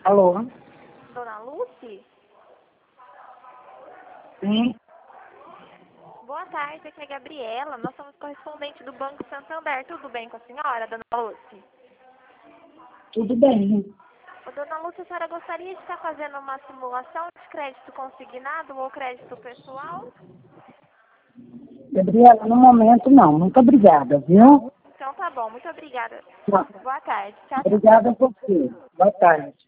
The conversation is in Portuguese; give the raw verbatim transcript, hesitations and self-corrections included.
Alô? Dona Lucy? Sim, Boa tarde, aqui é a Gabriela. Nós somos correspondentes do Banco Santander. Tudo bem com a senhora, Dona Lucy? tudo bem. Ô, Dona Lucy, a senhora gostaria de estar fazendo uma simulação de crédito consignado ou crédito pessoal? Gabriela, no momento não. Muito obrigada, viu? Então tá bom, muito obrigada. Não. Boa tarde. Tchau, tchau. Obrigada a você. Boa tarde.